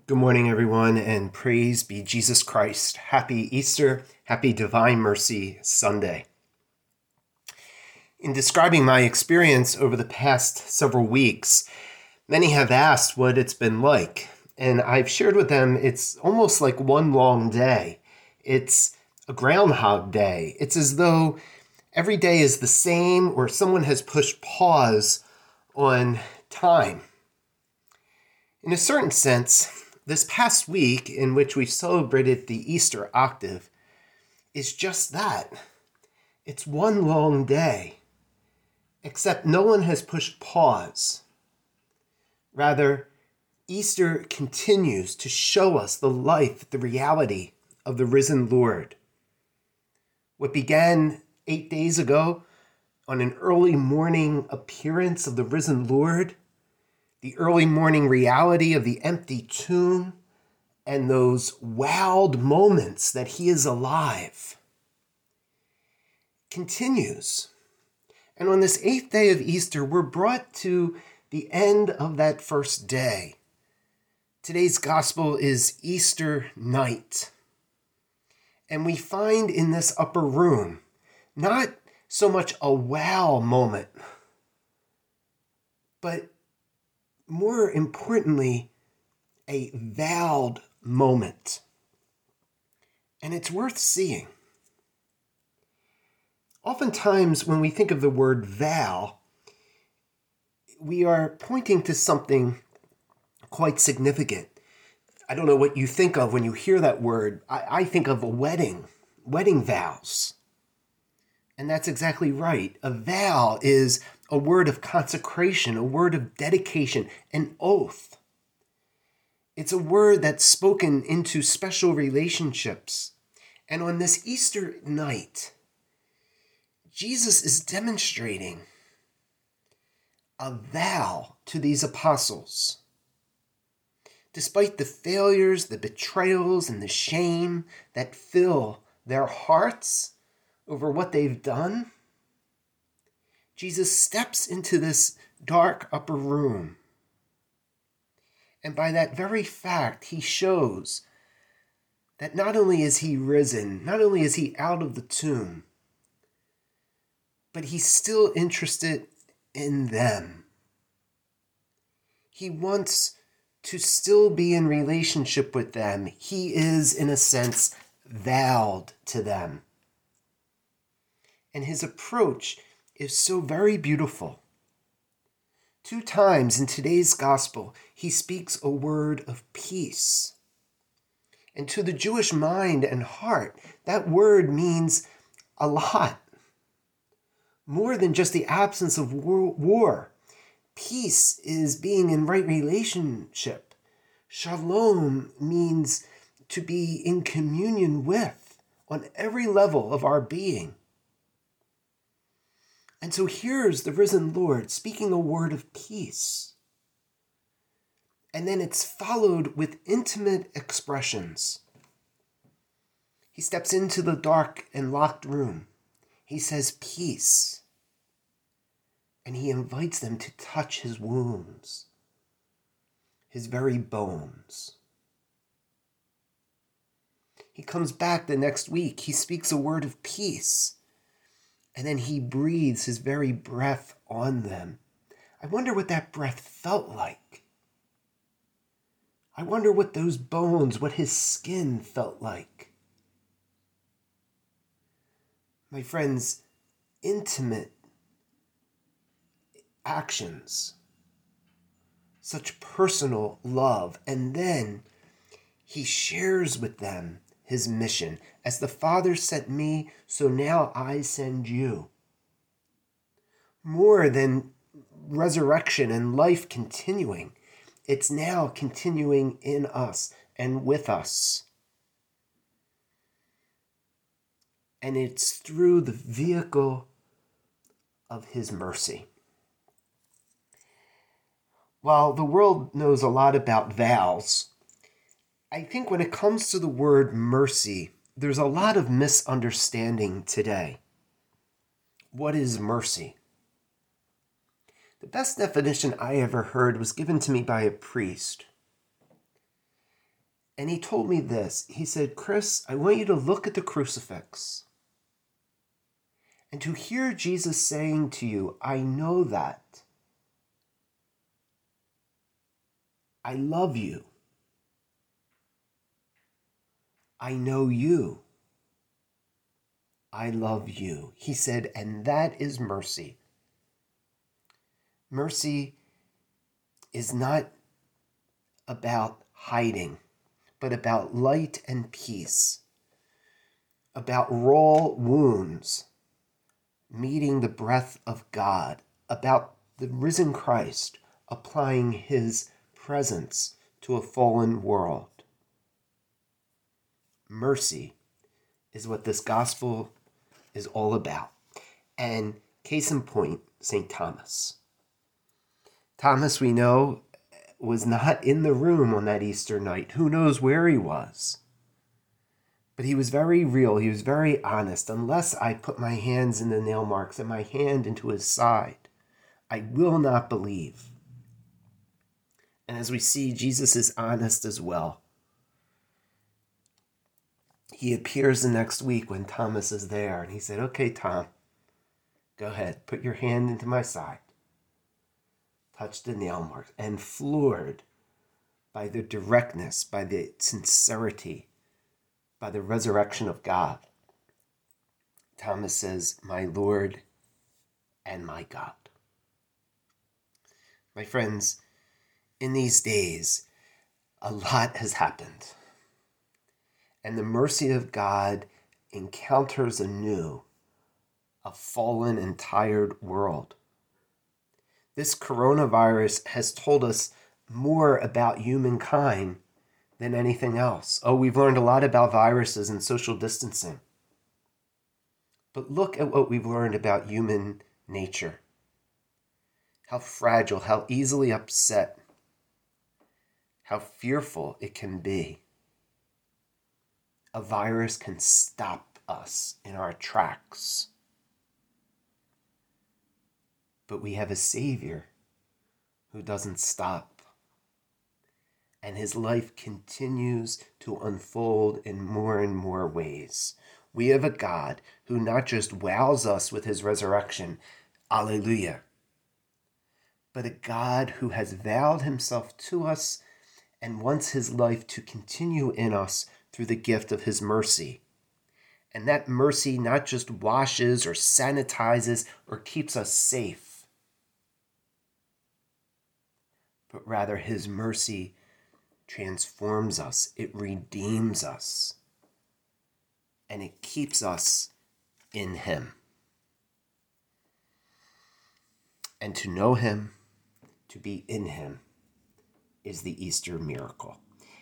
Good morning, everyone, and praise be Jesus Christ. Happy Easter, happy Divine Mercy Sunday. In describing my experience over the past several weeks, many have asked what it's been like, and I've shared with them it's almost like one long day. It's a Groundhog Day. It's as though every day is the same or someone has pushed pause on time. In a certain sense, this past week in which we celebrated the Easter octave is just that. It's one long day, except no one has pushed pause. Rather, Easter continues to show us the life, the reality of the risen Lord. What began 8 days ago on an early morning appearance of the risen Lord, the early morning reality of the empty tomb, and those wowed moments that he is alive, continues. And on this 8th day of Easter, we're brought to the end of that first day. Today's gospel is Easter night. And we find in this upper room not so much a wow moment, but more importantly, a vowed moment. And it's worth seeing. Oftentimes, when we think of the word vow, we are pointing to something quite significant. I don't know what you think of when you hear that word. I think of a wedding vows. And that's exactly right. A vow is a word of consecration, a word of dedication, an oath. It's a word that's spoken into special relationships. And on this Easter night, Jesus is demonstrating a vow to these apostles. Despite the failures, the betrayals, and the shame that fill their hearts over what they've done, Jesus steps into this dark upper room. And by that very fact, he shows that not only is he risen, not only is he out of the tomb, but he's still interested in them. He wants to still be in relationship with them. He is, in a sense, vowed to them. And his approach is so very beautiful. 2 times in today's gospel, he speaks a word of peace. And to the Jewish mind and heart, that word means a lot. More than just the absence of war. Peace is being in right relationship. Shalom means to be in communion with on every level of our being. And so here's the risen Lord speaking a word of peace. And then it's followed with intimate expressions. He steps into the dark and locked room. He says peace. And he invites them to touch his wounds, his very bones. He comes back the next week. He speaks a word of peace. And then he breathes his very breath on them. I wonder what that breath felt like. I wonder what those bones, what his skin felt like. My friends, intimate actions, such personal love, and then he shares with them his mission. As the Father sent me, so now I send you. More than resurrection and life continuing, it's now continuing in us and with us. And it's through the vehicle of his mercy. While the world knows a lot about vows, I think when it comes to the word mercy, there's a lot of misunderstanding today. What is mercy? The best definition I ever heard was given to me by a priest. And he told me this. He said, Chris, I want you to look at the crucifix and to hear Jesus saying to you, I know that. I love you. I know you. I love you. He said, and that is mercy. Mercy is not about hiding, but about light and peace, about raw wounds meeting the breath of God, about the risen Christ applying his presence to a fallen world. Mercy is what this gospel is all about. And case in point, St. Thomas. Thomas, we know, was not in the room on that Easter night. Who knows where he was? But he was very real. He was very honest. Unless I put my hands in the nail marks and my hand into his side, I will not believe. And as we see, Jesus is honest as well. He appears the next week when Thomas is there, and he said, okay, Tom, go ahead, put your hand into my side. Touch the nail marks, and floored by the directness, by the sincerity, by the resurrection of God, Thomas says, my Lord and my God. My friends, in these days, a lot has happened. And the mercy of God encounters anew a fallen and tired world. This coronavirus has told us more about humankind than anything else. Oh, we've learned a lot about viruses and social distancing. But look at what we've learned about human nature. How fragile, how easily upset, how fearful it can be. A virus can stop us in our tracks. But we have a Savior who doesn't stop. And his life continues to unfold in more and more ways. We have a God who not just wows us with his resurrection, alleluia, but a God who has vowed himself to us and wants his life to continue in us through the gift of his mercy. And that mercy not just washes or sanitizes or keeps us safe, but rather his mercy transforms us, it redeems us, and it keeps us in him. And to know him, to be in him, is the Easter miracle.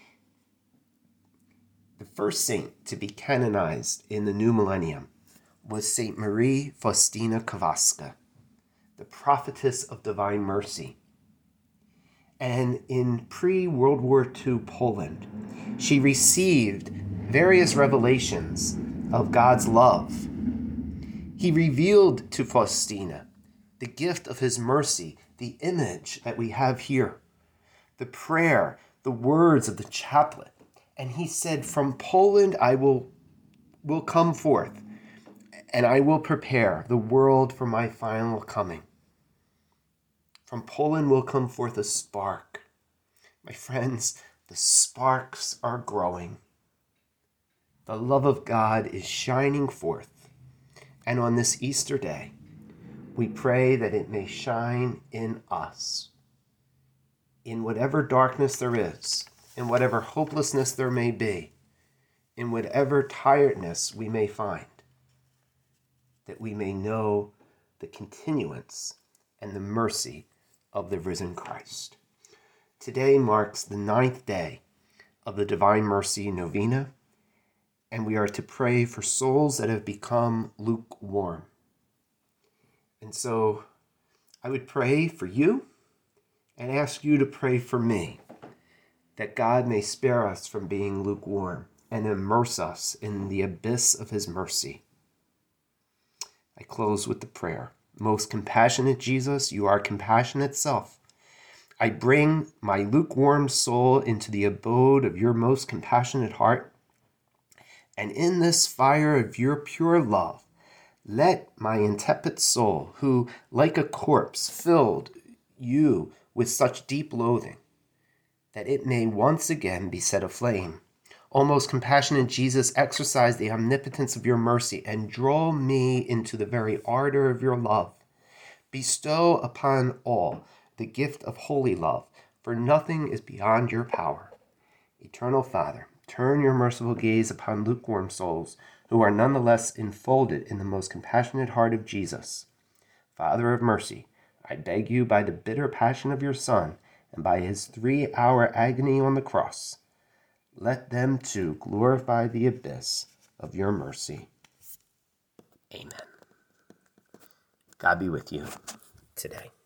The first saint to be canonized in the new millennium was Saint Marie Faustina Kowalska, the prophetess of divine mercy. And in pre-World War II Poland, she received various revelations of God's love. He revealed to Faustina the gift of his mercy, the image that we have here, the prayer, the words of the chaplet. And he said, from Poland I will come forth, and I will prepare the world for my final coming. From Poland will come forth a spark. My friends, the sparks are growing. The love of God is shining forth. And on this Easter day, we pray that it may shine in us. In whatever darkness there is, in whatever hopelessness there may be, in whatever tiredness we may find, that we may know the continuance and the mercy of the risen Christ. Today marks the 9th day of the Divine Mercy Novena, and we are to pray for souls that have become lukewarm. And so I would pray for you and ask you to pray for me, that God may spare us from being lukewarm and immerse us in the abyss of his mercy. I close with the prayer. Most compassionate Jesus, you are compassion itself. I bring my lukewarm soul into the abode of your most compassionate heart, and in this fire of your pure love, let my intepid soul, who like a corpse filled you with such deep loathing, that it may once again be set aflame. O most compassionate Jesus, exercise the omnipotence of your mercy and draw me into the very ardor of your love. Bestow upon all the gift of holy love, for nothing is beyond your power. Eternal Father, turn your merciful gaze upon lukewarm souls who are nonetheless enfolded in the most compassionate heart of Jesus. Father of mercy, I beg you by the bitter passion of your Son and by his 3-hour agony on the cross, let them too glorify the abyss of your mercy. Amen. God be with you today.